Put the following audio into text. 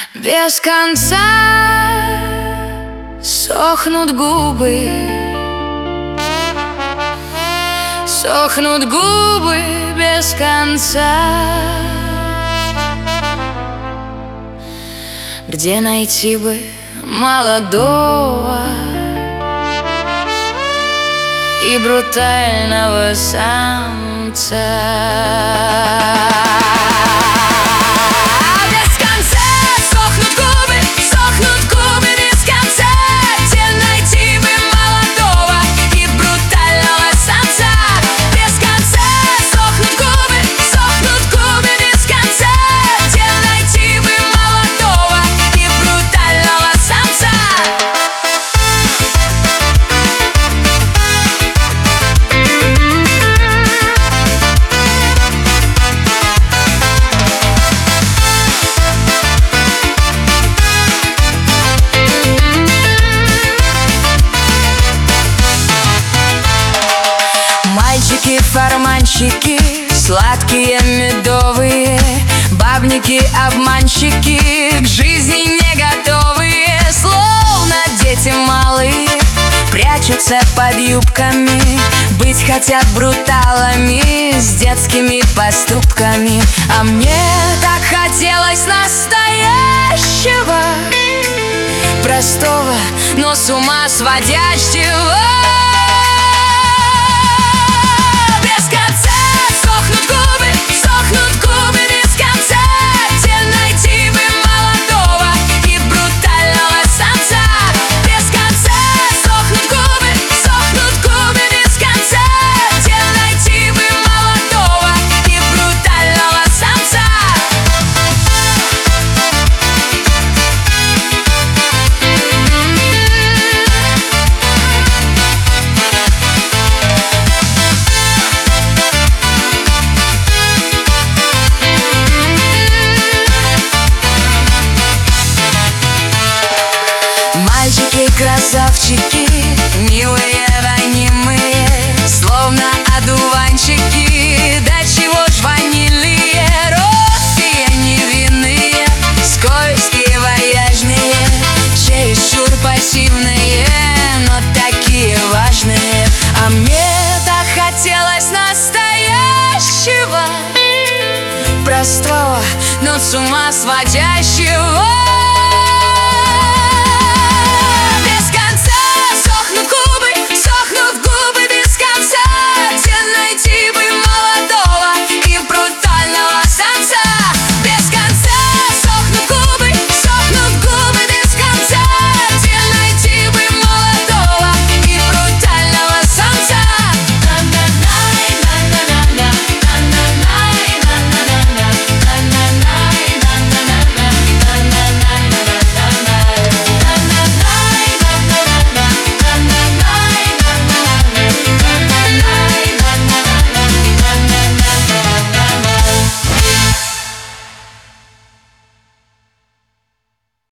Без конца сохнут губы, сохнут губы без конца. Где найти бы молодого и брутального самца? Мальчики-форманщики, сладкие медовые, бабники, обманщики, к жизни не готовые, словно дети малые, прячутся под юбками, быть хотят бруталами с детскими поступками. А мне так хотелось настоящего, простого, но с ума сводящего. Красавчики, милые, ранимые, словно одуванчики, до чего ж ванильные, робкие, невинные, скользкие, вальяжные, чересчур пассивные, но такие важные. А мне так хотелось настоящего, простого, но с ума сводящего.